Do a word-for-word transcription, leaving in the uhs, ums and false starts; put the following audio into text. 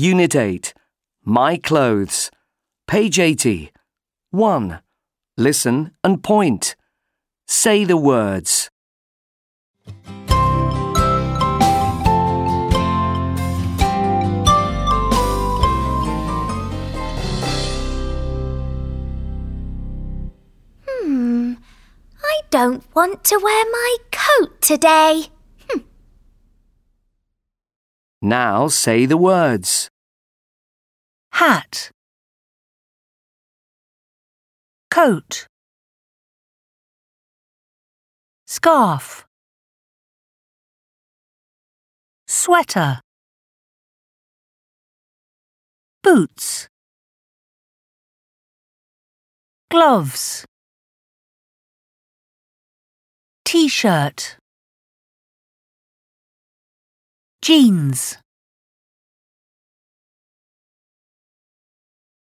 Unit eight. My clothes. Page eighty. one. Listen and point. Say the words. Hmm, I don't want to wear my coat today. Hm. Now say the words. Hat, coat, scarf, sweater, boots, gloves, t-shirt, jeans.